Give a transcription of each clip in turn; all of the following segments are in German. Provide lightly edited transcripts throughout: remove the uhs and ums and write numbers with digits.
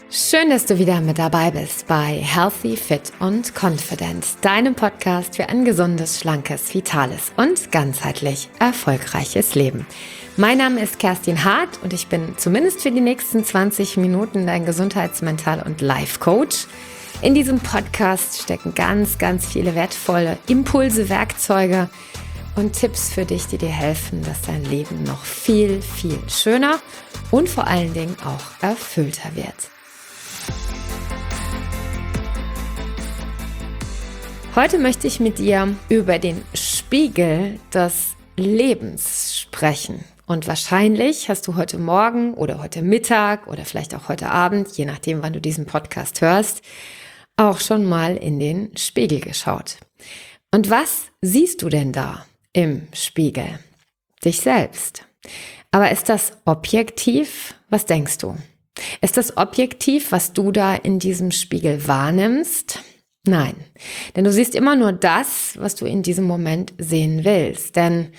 Schön, dass du wieder mit dabei bist bei Healthy, Fit und Confident, deinem Podcast für ein gesundes, schlankes, vitales und ganzheitlich erfolgreiches Leben. Mein Name ist Kerstin Hart und ich bin zumindest für die nächsten 20 Minuten dein Gesundheits-, Mental- und Life-Coach. In diesem Podcast stecken ganz viele wertvolle Impulse, Werkzeuge und Tipps für dich, die dir helfen, dass dein Leben noch viel schöner und vor allen Dingen auch erfüllter wird. Heute möchte ich mit dir über den Spiegel des Lebens sprechen. Und wahrscheinlich hast du heute Morgen oder heute Mittag oder vielleicht auch heute Abend, je nachdem, wann du diesen Podcast hörst, auch schon mal in den Spiegel geschaut. Und was siehst du denn da im Spiegel? Dich selbst. Aber ist das objektiv? Was denkst du? Ist das objektiv, was du da in diesem Spiegel wahrnimmst? Nein, denn du siehst immer nur das, was du in diesem Moment sehen willst, denn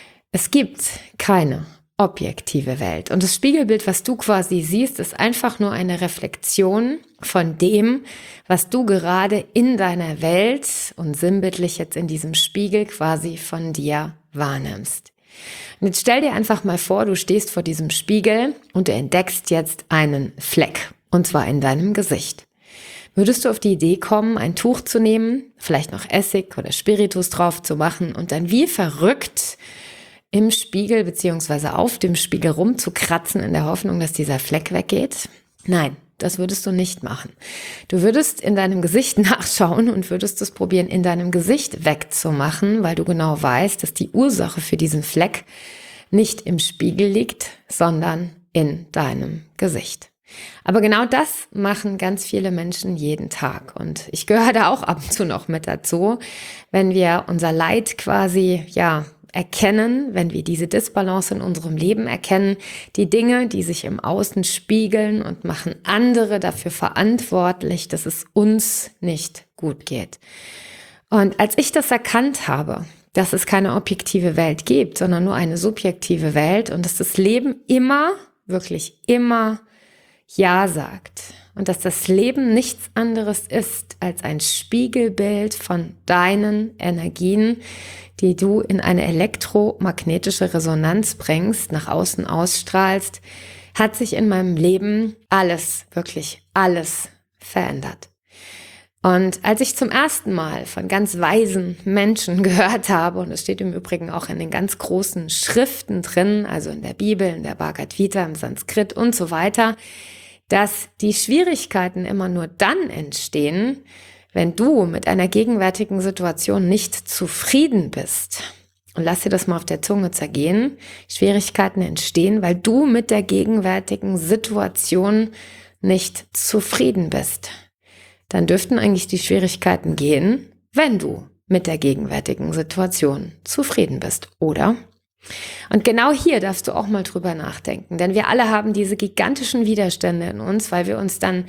es gibt keine objektive Welt. Und das Spiegelbild, was du quasi siehst, ist einfach nur eine Reflexion von dem, was du gerade in deiner Welt und sinnbildlich jetzt in diesem Spiegel quasi von dir wahrnimmst. Und jetzt stell dir einfach mal vor, du stehst vor diesem Spiegel und du entdeckst jetzt einen Fleck, und zwar in deinem Gesicht. Würdest du auf die Idee kommen, ein Tuch zu nehmen, vielleicht noch Essig oder Spiritus drauf zu machen und dann wie verrückt im Spiegel bzw. auf dem Spiegel rumzukratzen in der Hoffnung, dass dieser Fleck weggeht? Nein, das würdest du nicht machen. Du würdest in deinem Gesicht nachschauen und würdest es probieren, in deinem Gesicht wegzumachen, weil du genau weißt, dass die Ursache für diesen Fleck nicht im Spiegel liegt, sondern in deinem Gesicht. Aber genau das machen ganz viele Menschen jeden Tag und ich gehöre da auch ab und zu noch mit dazu, wenn wir unser Leid quasi, erkennen, wenn wir diese Disbalance in unserem Leben erkennen, die Dinge, die sich im Außen spiegeln und machen andere dafür verantwortlich, dass es uns nicht gut geht. Und als ich das erkannt habe, dass es keine objektive Welt gibt, sondern nur eine subjektive Welt und dass das Leben immer, wirklich immer Ja sagt und dass das Leben nichts anderes ist als ein Spiegelbild von deinen Energien, die du in eine elektromagnetische Resonanz bringst, nach außen ausstrahlst, hat sich in meinem Leben alles, wirklich alles verändert. Und als ich zum ersten Mal von ganz weisen Menschen gehört habe, und es steht im Übrigen auch in den ganz großen Schriften drin, also in der Bibel, in der Bhagavad Gita, im Sanskrit und so weiter, dass die Schwierigkeiten immer nur dann entstehen, wenn du mit einer gegenwärtigen Situation nicht zufrieden bist. Und lass dir das mal auf der Zunge zergehen. Schwierigkeiten entstehen, weil du mit der gegenwärtigen Situation nicht zufrieden bist. Dann dürften eigentlich die Schwierigkeiten gehen, wenn du mit der gegenwärtigen Situation zufrieden bist, oder? Und genau hier darfst du auch mal drüber nachdenken, denn wir alle haben diese gigantischen Widerstände in uns, weil wir uns dann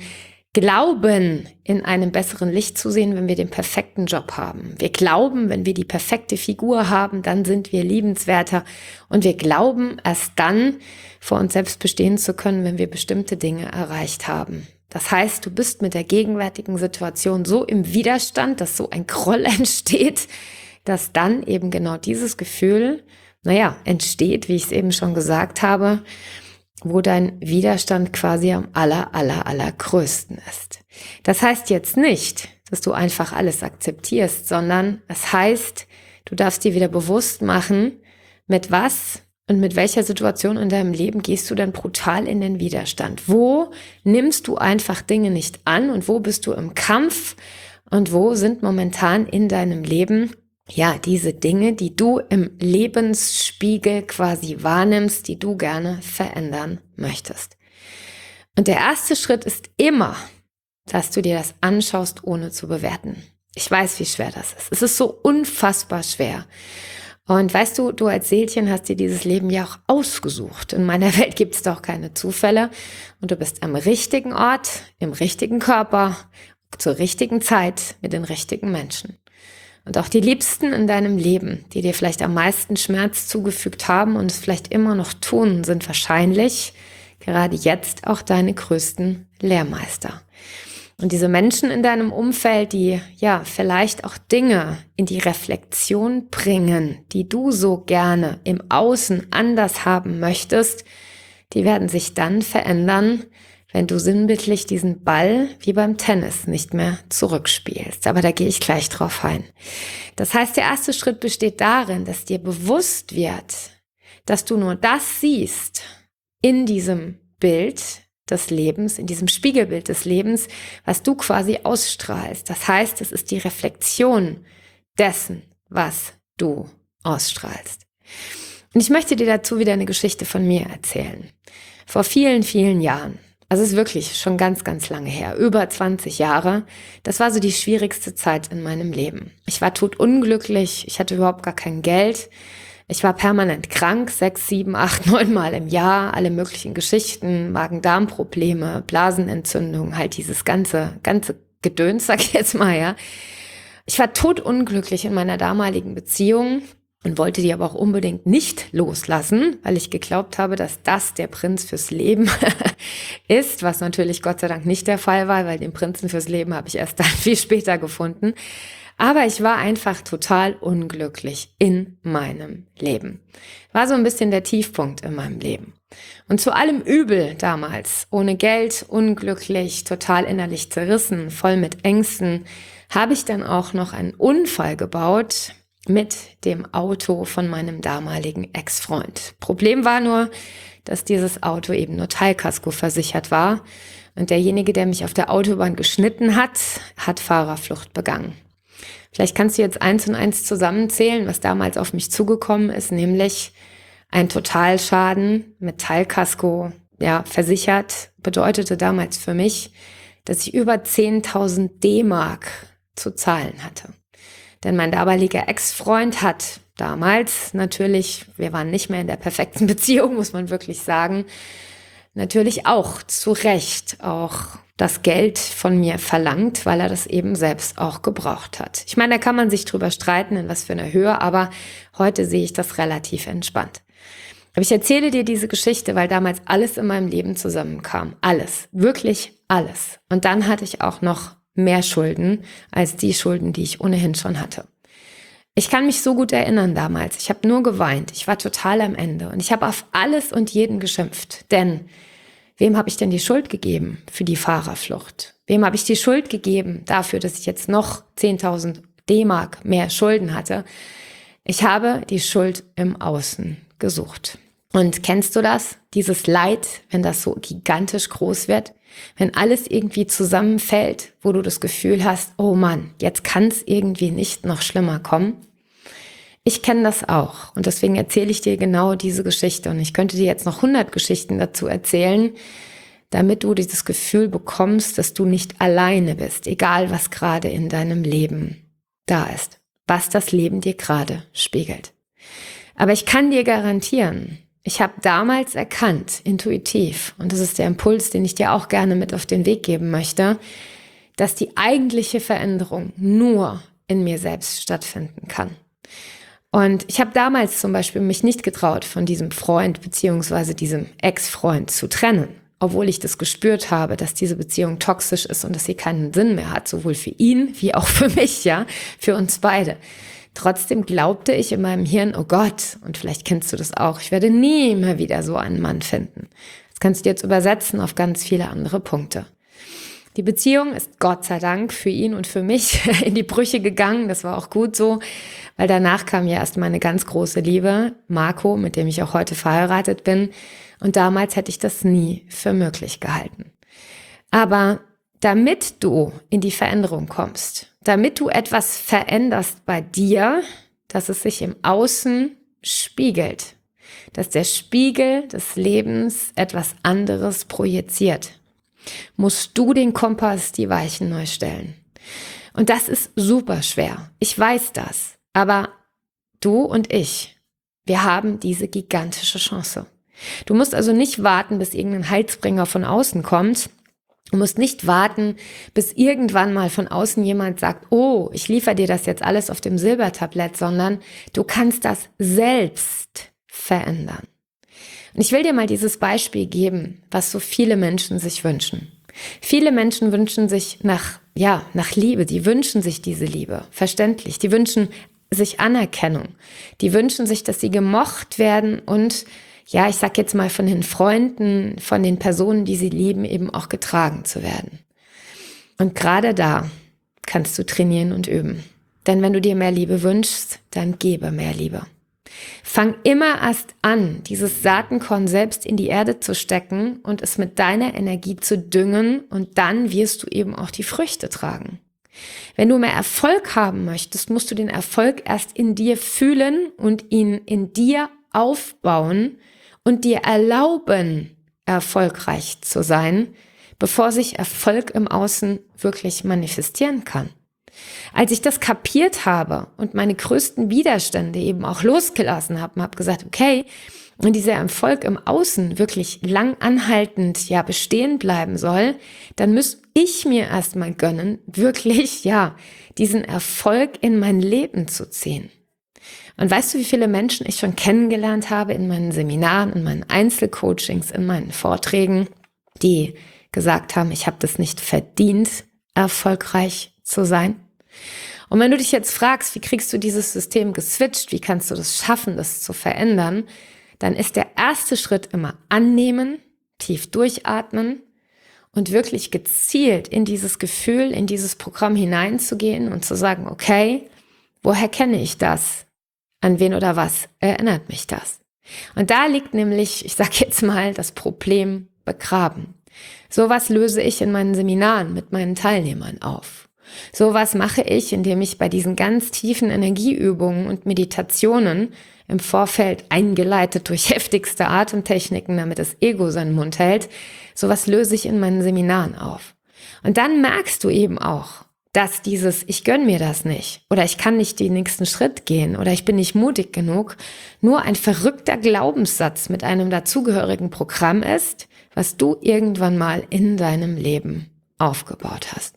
glauben, in einem besseren Licht zu sehen, wenn wir den perfekten Job haben. Wir glauben, wenn wir die perfekte Figur haben, dann sind wir liebenswerter und wir glauben, erst dann vor uns selbst bestehen zu können, wenn wir bestimmte Dinge erreicht haben. Das heißt, du bist mit der gegenwärtigen Situation so im Widerstand, dass so ein Groll entsteht, dass dann eben genau dieses Gefühl entsteht, wie ich es eben schon gesagt habe, wo dein Widerstand quasi am allergrößten ist. Das heißt jetzt nicht, dass du einfach alles akzeptierst, sondern es heißt, du darfst dir wieder bewusst machen, mit was und mit welcher Situation in deinem Leben gehst du dann brutal in den Widerstand. Wo nimmst du einfach Dinge nicht an und wo bist du im Kampf und wo sind momentan in deinem Leben diese Dinge, die du im Lebensspiegel quasi wahrnimmst, die du gerne verändern möchtest. Und der erste Schritt ist immer, dass du dir das anschaust, ohne zu bewerten. Ich weiß, wie schwer das ist. Es ist so unfassbar schwer. Und weißt du, du als Seelchen hast dir dieses Leben ja auch ausgesucht. In meiner Welt gibt es doch keine Zufälle. Und du bist am richtigen Ort, im richtigen Körper, zur richtigen Zeit, mit den richtigen Menschen. Und auch die Liebsten in deinem Leben, die dir vielleicht am meisten Schmerz zugefügt haben und es vielleicht immer noch tun, sind wahrscheinlich gerade jetzt auch deine größten Lehrmeister. Und diese Menschen in deinem Umfeld, die ja vielleicht auch Dinge in die Reflexion bringen, die du so gerne im Außen anders haben möchtest, die werden sich dann verändern, wenn du sinnbildlich diesen Ball wie beim Tennis nicht mehr zurückspielst. Aber da gehe ich gleich drauf ein. Das heißt, der erste Schritt besteht darin, dass dir bewusst wird, dass du nur das siehst in diesem Bild des Lebens, in diesem Spiegelbild des Lebens, was du quasi ausstrahlst. Das heißt, es ist die Reflexion dessen, was du ausstrahlst. Und ich möchte dir dazu wieder eine Geschichte von mir erzählen. Vor vielen, vielen Jahren, also es ist wirklich schon ganz, ganz lange her, über 20 Jahre, das war so die schwierigste Zeit in meinem Leben. Ich war totunglücklich, ich hatte überhaupt gar kein Geld. Ich war permanent krank, 6, 7, 8, 9 Mal im Jahr, alle möglichen Geschichten, Magen-Darm-Probleme, Blasenentzündung, halt dieses ganze Gedöns, sag ich jetzt mal, ja. Ich war totunglücklich in meiner damaligen Beziehung und wollte die aber auch unbedingt nicht loslassen, weil ich geglaubt habe, dass das der Prinz fürs Leben ist, was natürlich Gott sei Dank nicht der Fall war, weil den Prinzen fürs Leben habe ich erst dann viel später gefunden. Aber ich war einfach total unglücklich in meinem Leben. War so ein bisschen der Tiefpunkt in meinem Leben. Und zu allem Übel damals, ohne Geld, unglücklich, total innerlich zerrissen, voll mit Ängsten, habe ich dann auch noch einen Unfall gebaut mit dem Auto von meinem damaligen Ex-Freund. Problem war nur, dass dieses Auto eben nur Teilkasko versichert war. Und derjenige, der mich auf der Autobahn geschnitten hat, hat Fahrerflucht begangen. Vielleicht kannst du jetzt 1 und 1 zusammenzählen, was damals auf mich zugekommen ist, nämlich ein Totalschaden mit Teilkasko, ja, versichert, bedeutete damals für mich, dass ich über 10.000 D-Mark zu zahlen hatte. Denn mein damaliger Ex-Freund hat damals natürlich, wir waren nicht mehr in der perfekten Beziehung, muss man wirklich sagen, natürlich auch zu Recht auch das Geld von mir verlangt, weil er das eben selbst auch gebraucht hat. Ich meine, da kann man sich drüber streiten, in was für einer Höhe, aber heute sehe ich das relativ entspannt. Aber ich erzähle dir diese Geschichte, weil damals alles in meinem Leben zusammenkam. Alles, wirklich alles. Und dann hatte ich auch noch mehr Schulden als die Schulden, die ich ohnehin schon hatte. Ich kann mich so gut erinnern damals. Ich habe nur geweint. Ich war total am Ende. Und ich habe auf alles und jeden geschimpft. Denn wem habe ich denn die Schuld gegeben für die Fahrerflucht? Wem habe ich die Schuld gegeben dafür, dass ich jetzt noch 10.000 D-Mark mehr Schulden hatte? Ich habe die Schuld im Außen gesucht. Und kennst du das? Dieses Leid, wenn das so gigantisch groß wird? Wenn alles irgendwie zusammenfällt, wo du das Gefühl hast, oh Mann, jetzt kann es irgendwie nicht noch schlimmer kommen. Ich kenne das auch und deswegen erzähle ich dir genau diese Geschichte. Und ich könnte dir jetzt noch 100 Geschichten dazu erzählen, damit du dieses Gefühl bekommst, dass du nicht alleine bist, egal was gerade in deinem Leben da ist, was das Leben dir gerade spiegelt. Aber ich kann dir garantieren, ich habe damals erkannt, intuitiv, und das ist der Impuls, den ich dir auch gerne mit auf den Weg geben möchte, dass die eigentliche Veränderung nur in mir selbst stattfinden kann. Und ich habe damals zum Beispiel mich nicht getraut, von diesem Freund beziehungsweise diesem Ex-Freund zu trennen, obwohl ich das gespürt habe, dass diese Beziehung toxisch ist und dass sie keinen Sinn mehr hat, sowohl für ihn wie auch für mich, ja, für uns beide. Trotzdem glaubte ich in meinem Hirn, oh Gott, und vielleicht kennst du das auch, ich werde nie mehr wieder so einen Mann finden. Das kannst du jetzt übersetzen auf ganz viele andere Punkte. Die Beziehung ist Gott sei Dank für ihn und für mich in die Brüche gegangen. Das war auch gut so, weil danach kam ja erst meine ganz große Liebe, Marco, mit dem ich auch heute verheiratet bin. Und damals hätte ich das nie für möglich gehalten. Aber damit du in die Veränderung kommst, damit du etwas veränderst bei dir, dass es sich im Außen spiegelt, dass der Spiegel des Lebens etwas anderes projiziert, musst du den Kompass, die Weichen neu stellen. Und das ist super schwer. Ich weiß das. Aber du und ich, wir haben diese gigantische Chance. Du musst also nicht warten, bis irgendein Heilsbringer von außen kommt. Du musst nicht warten, bis irgendwann mal von außen jemand sagt, oh, ich liefere dir das jetzt alles auf dem Silbertablett, sondern du kannst das selbst verändern. Und ich will dir mal dieses Beispiel geben, was so viele Menschen sich wünschen. Viele Menschen wünschen sich nach Liebe, die wünschen sich diese Liebe, verständlich. Die wünschen sich Anerkennung, die wünschen sich, dass sie gemocht werden und ich sag jetzt mal von den Freunden, von den Personen, die sie lieben, eben auch getragen zu werden. Und gerade da kannst du trainieren und üben. Denn wenn du dir mehr Liebe wünschst, dann gebe mehr Liebe. Fang immer erst an, dieses Saatenkorn selbst in die Erde zu stecken und es mit deiner Energie zu düngen und dann wirst du eben auch die Früchte tragen. Wenn du mehr Erfolg haben möchtest, musst du den Erfolg erst in dir fühlen und ihn in dir aufbauen und dir erlauben, erfolgreich zu sein, bevor sich Erfolg im Außen wirklich manifestieren kann. Als ich das kapiert habe und meine größten Widerstände eben auch losgelassen habe, habe gesagt, okay, wenn dieser Erfolg im Außen wirklich lang anhaltend bestehen bleiben soll, dann muss ich mir erstmal gönnen, wirklich diesen Erfolg in mein Leben zu ziehen. Und weißt du, wie viele Menschen ich schon kennengelernt habe in meinen Seminaren, in meinen Einzelcoachings, in meinen Vorträgen, die gesagt haben, ich habe das nicht verdient, erfolgreich zu sein? Und wenn du dich jetzt fragst, wie kriegst du dieses System geswitcht, wie kannst du das schaffen, das zu verändern, dann ist der erste Schritt immer annehmen, tief durchatmen und wirklich gezielt in dieses Gefühl, in dieses Programm hineinzugehen und zu sagen, okay, woher kenne ich das? An wen oder was erinnert mich das? Und da liegt nämlich, ich sage jetzt mal, das Problem begraben. Sowas löse ich in meinen Seminaren mit meinen Teilnehmern auf. Sowas mache ich, indem ich bei diesen ganz tiefen Energieübungen und Meditationen im Vorfeld eingeleitet durch heftigste Atemtechniken, damit das Ego seinen Mund hält, sowas löse ich in meinen Seminaren auf. Und dann merkst du eben auch, dass dieses ich gönn mir das nicht oder ich kann nicht den nächsten Schritt gehen oder ich bin nicht mutig genug, nur ein verrückter Glaubenssatz mit einem dazugehörigen Programm ist, was du irgendwann mal in deinem Leben aufgebaut hast.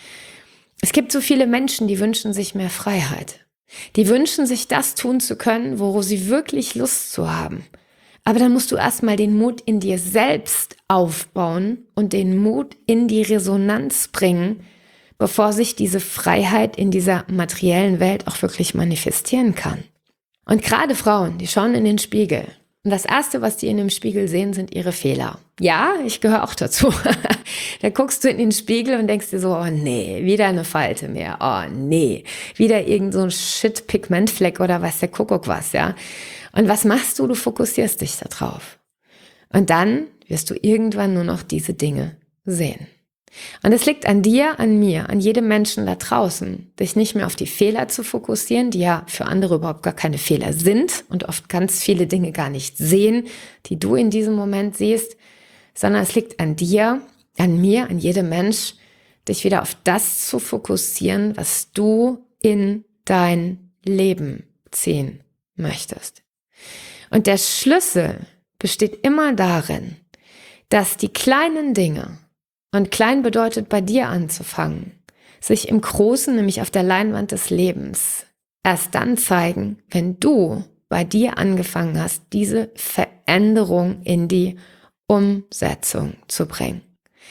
Es gibt so viele Menschen, die wünschen sich mehr Freiheit. Die wünschen sich das tun zu können, worauf sie wirklich Lust zu haben. Aber dann musst du erstmal den Mut in dir selbst aufbauen und den Mut in die Resonanz bringen, bevor sich diese Freiheit in dieser materiellen Welt auch wirklich manifestieren kann. Und gerade Frauen, die schauen in den Spiegel. Und das Erste, was die in dem Spiegel sehen, sind ihre Fehler. Ja, ich gehöre auch dazu. Da guckst du in den Spiegel und denkst dir so, oh nee, wieder eine Falte mehr. Oh nee, wieder irgend so ein Shit-Pigmentfleck oder was der Kuckuck was, ja. Und was machst du? Du fokussierst dich da drauf. Und dann wirst du irgendwann nur noch diese Dinge sehen. Und es liegt an dir, an mir, an jedem Menschen da draußen, dich nicht mehr auf die Fehler zu fokussieren, die ja für andere überhaupt gar keine Fehler sind und oft ganz viele Dinge gar nicht sehen, die du in diesem Moment siehst, sondern es liegt an dir, an mir, an jedem Mensch, dich wieder auf das zu fokussieren, was du in dein Leben ziehen möchtest. Und der Schlüssel besteht immer darin, dass die kleinen Dinge, und klein bedeutet, bei dir anzufangen, sich im Großen, nämlich auf der Leinwand des Lebens, erst dann zeigen, wenn du bei dir angefangen hast, diese Veränderung in die Umsetzung zu bringen.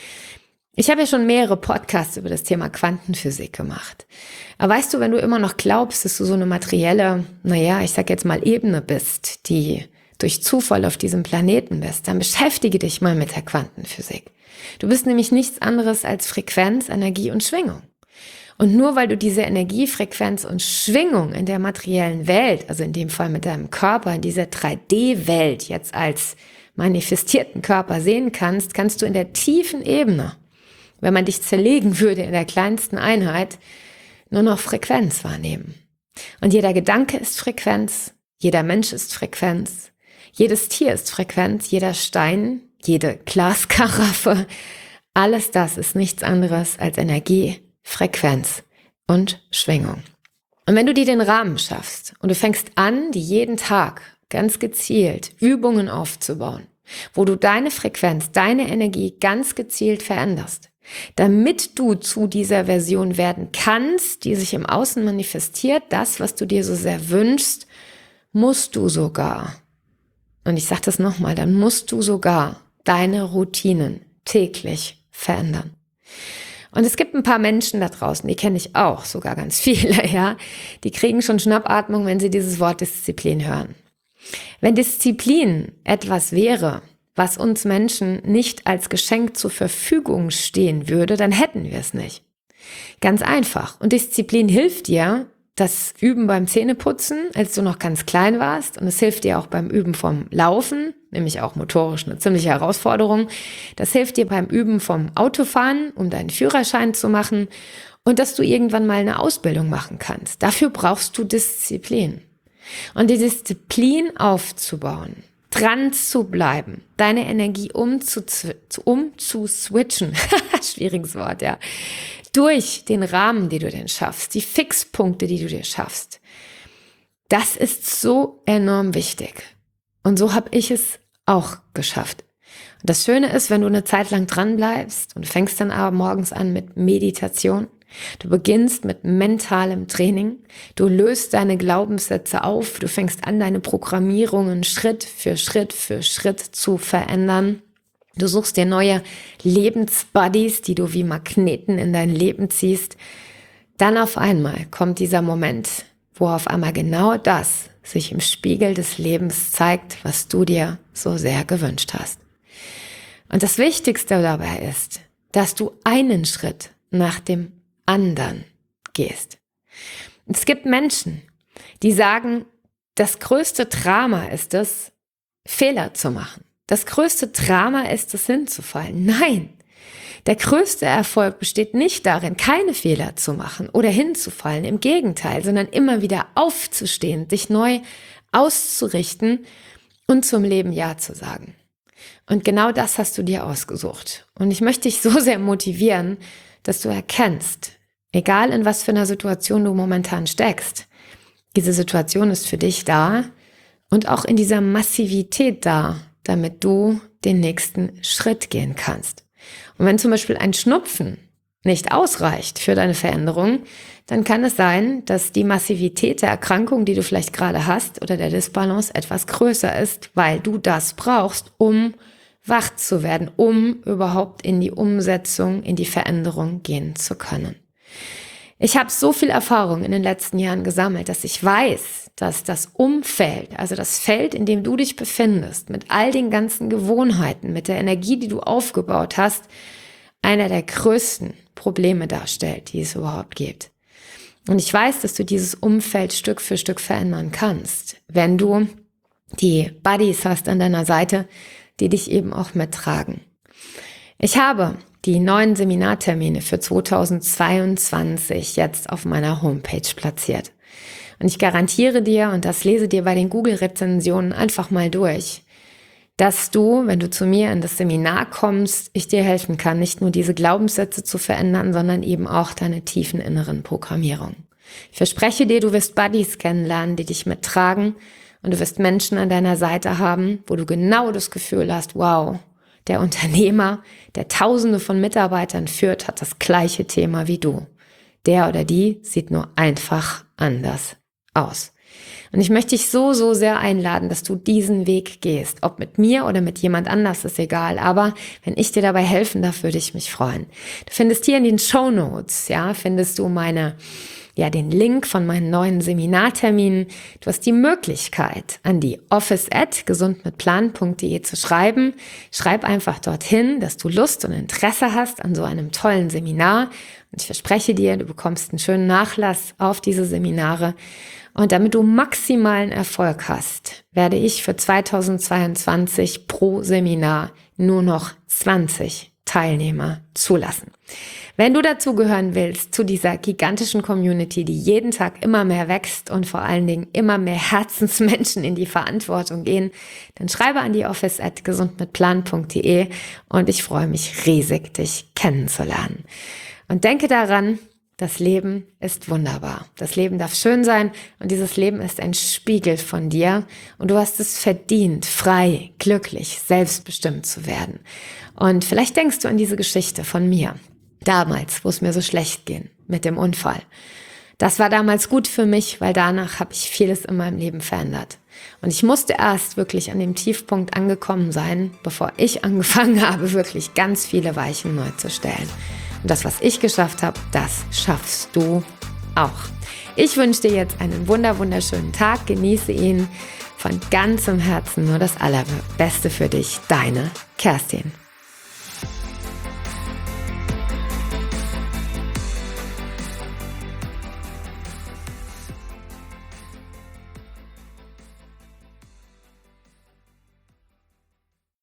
Ich habe ja schon mehrere Podcasts über das Thema Quantenphysik gemacht. Aber weißt du, wenn du immer noch glaubst, dass du so eine materielle, ich sag jetzt mal Ebene bist, die durch Zufall auf diesem Planeten bist, dann beschäftige dich mal mit der Quantenphysik. Du bist nämlich nichts anderes als Frequenz, Energie und Schwingung. Und nur weil du diese Energie, Frequenz und Schwingung in der materiellen Welt, also in dem Fall mit deinem Körper, in dieser 3D-Welt jetzt als manifestierten Körper sehen kannst, kannst du in der tiefen Ebene, wenn man dich zerlegen würde in der kleinsten Einheit, nur noch Frequenz wahrnehmen. Und jeder Gedanke ist Frequenz, jeder Mensch ist Frequenz, jedes Tier ist Frequenz, jeder Stein, jede Glaskaraffe, alles das ist nichts anderes als Energie, Frequenz und Schwingung. Und wenn du dir den Rahmen schaffst und du fängst an, die jeden Tag ganz gezielt Übungen aufzubauen, wo du deine Frequenz, deine Energie ganz gezielt veränderst, damit du zu dieser Version werden kannst, die sich im Außen manifestiert, das, was du dir so sehr wünschst, musst du sogar, und ich sage das nochmal, dann musst du sogar deine Routinen täglich verändern. Und es gibt ein paar Menschen da draußen, die kenne ich auch, sogar ganz viele, ja, die kriegen schon Schnappatmung, wenn sie dieses Wort Disziplin hören. Wenn Disziplin etwas wäre, was uns Menschen nicht als Geschenk zur Verfügung stehen würde, dann hätten wir es nicht. Ganz einfach. Und Disziplin hilft dir, das Üben beim Zähneputzen, als du noch ganz klein warst. Und es hilft dir auch beim Üben vom Laufen, nämlich auch motorisch eine ziemliche Herausforderung. Das hilft dir beim Üben vom Autofahren, um deinen Führerschein zu machen und dass du irgendwann mal eine Ausbildung machen kannst. Dafür brauchst du Disziplin. Und die Disziplin aufzubauen, dran zu bleiben, deine Energie umzuswitchen, schwieriges Wort, ja, durch den Rahmen, den du denn schaffst, die Fixpunkte, die du dir schaffst. Das ist so enorm wichtig. Und so habe ich es auch geschafft. Und das Schöne ist, wenn du eine Zeit lang dran bleibst und fängst dann aber morgens an mit Meditation, du beginnst mit mentalem Training, du löst deine Glaubenssätze auf, du fängst an, deine Programmierungen Schritt für Schritt zu verändern. Du suchst dir neue Lebensbuddies, die du wie Magneten in dein Leben ziehst. Dann auf einmal kommt dieser Moment, wo auf einmal genau das sich im Spiegel des Lebens zeigt, was du dir so sehr gewünscht hast. Und das Wichtigste dabei ist, dass du einen Schritt nach dem anderen gehst. Es gibt Menschen, die sagen, das größte Drama ist es, Fehler zu machen. Das größte Drama ist es, hinzufallen. Nein, der größte Erfolg besteht nicht darin, keine Fehler zu machen oder hinzufallen. Im Gegenteil, sondern immer wieder aufzustehen, dich neu auszurichten und zum Leben Ja zu sagen. Und genau das hast du dir ausgesucht. Und ich möchte dich so sehr motivieren, dass du erkennst, egal in was für einer Situation du momentan steckst, diese Situation ist für dich da und auch in dieser Massivität da, damit du den nächsten Schritt gehen kannst. Und wenn zum Beispiel ein Schnupfen nicht ausreicht für deine Veränderung, dann kann es sein, dass die Massivität der Erkrankung, die du vielleicht gerade hast, oder der Disbalance etwas größer ist, weil du das brauchst, um wach zu werden, um überhaupt in die Umsetzung, in die Veränderung gehen zu können. Ich habe so viel Erfahrung in den letzten Jahren gesammelt, dass ich weiß, dass das Umfeld, also das Feld, in dem du dich befindest, mit all den ganzen Gewohnheiten, mit der Energie, die du aufgebaut hast, einer der größten Probleme darstellt, die es überhaupt gibt. Und ich weiß, dass du dieses Umfeld Stück für Stück verändern kannst, wenn du die Buddies hast an deiner Seite, die dich eben auch mittragen. Ich habe die neuen Seminartermine für 2022 jetzt auf meiner Homepage platziert. Und ich garantiere dir, und das lese dir bei den Google-Rezensionen einfach mal durch, dass du, wenn du zu mir in das Seminar kommst, ich dir helfen kann, nicht nur diese Glaubenssätze zu verändern, sondern eben auch deine tiefen inneren Programmierungen. Ich verspreche dir, du wirst Buddies kennenlernen, die dich mittragen, und du wirst Menschen an deiner Seite haben, wo du genau das Gefühl hast, wow, der Unternehmer, der Tausende von Mitarbeitern führt, hat das gleiche Thema wie du. Der oder die sieht nur einfach anders aus. Und ich möchte dich so, so sehr einladen, dass du diesen Weg gehst. Ob mit mir oder mit jemand anders, ist egal. Aber wenn ich dir dabei helfen darf, würde ich mich freuen. Du findest hier in den Shownotes, findest du den Link von meinen neuen Seminarterminen. Du hast die Möglichkeit, an die office@gesundmitplan.de zu schreiben. Schreib einfach dorthin, dass du Lust und Interesse hast an so einem tollen Seminar. Und ich verspreche dir, du bekommst einen schönen Nachlass auf diese Seminare. Und damit du maximalen Erfolg hast, werde ich für 2022 pro Seminar nur noch 20 Teilnehmer zulassen. Wenn du dazugehören willst, zu dieser gigantischen Community, die jeden Tag immer mehr wächst und vor allen Dingen immer mehr Herzensmenschen in die Verantwortung gehen, dann schreibe an die office@gesundmitplan.de und ich freue mich riesig, dich kennenzulernen. Und denke daran, das Leben ist wunderbar. Das Leben darf schön sein und dieses Leben ist ein Spiegel von dir und du hast es verdient, frei, glücklich, selbstbestimmt zu werden. Und vielleicht denkst du an diese Geschichte von mir. Damals, wo es mir so schlecht ging mit dem Unfall. Das war damals gut für mich, weil danach habe ich vieles in meinem Leben verändert. Und ich musste erst wirklich an dem Tiefpunkt angekommen sein, bevor ich angefangen habe, wirklich ganz viele Weichen neu zu stellen. Und das, was ich geschafft habe, das schaffst du auch. Ich wünsche dir jetzt einen wunderschönen Tag. Genieße ihn von ganzem Herzen. Nur das Allerbeste für dich. Deine Kerstin.